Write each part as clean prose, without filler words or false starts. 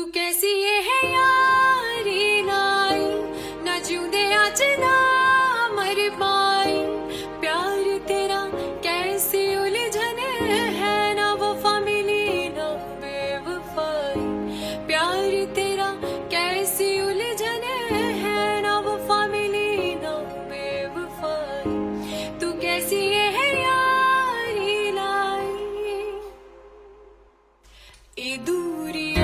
कैसी ये है यारी लाई, ना जिऊंदे अज ना मर पाई। प्यार तेरा कैसी उलझन है, ना वफा मिली ना बेवफाई। प्यार तेरा कैसी उलझन है, ना वफा मिली ना बेवफाई। तू कैसी ये है यारी लाई, ए दूरियां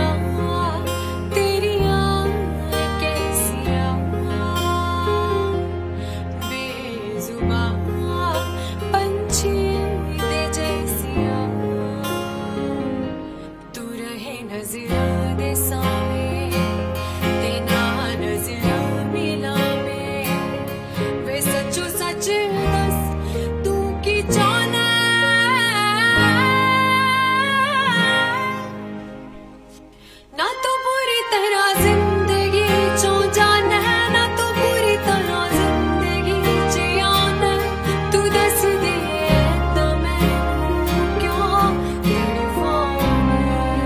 नज़रा दे सामे ते ना नज़रा मिला में। वे सचो सच दस तू की चाहना, ना तो पूरी तरह जिंदगी चो जाना है, ना तो पूरी तरह जिंदगी च आना। तू दस दे तो मैं क्यों तड़फाऊं,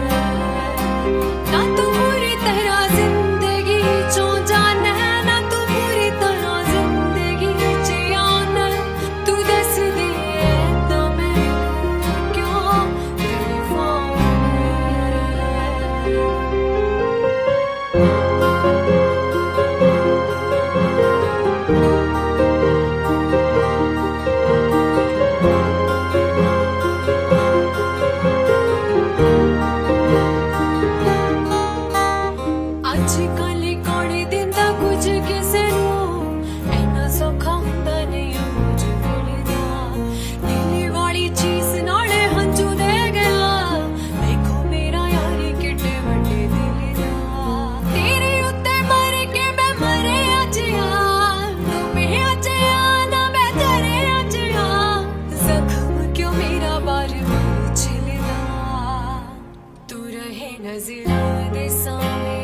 ना तो पूरी तरह जिंदगी चो जाना है, ना तो पूरी तरह जिंदगी च आना। तू दस दे तो मैं क्यों तड़फाऊं। अजकल कौन दिंदा कुछ किसे नूं, इन्ना सौखा हुंदा नहीं मुझ मिलदा। दिल वाली चीज नाले हंजू दे गया, देखो मेरा यारी किड्डे वड्डे दिल दा। तेरे उत्ते मर के मैं मरे अज तू मैं अज ना मैं तेरे अज जख्म क्यों मेरा बार बार छिलदा। तू रहे नज़रा दे सामे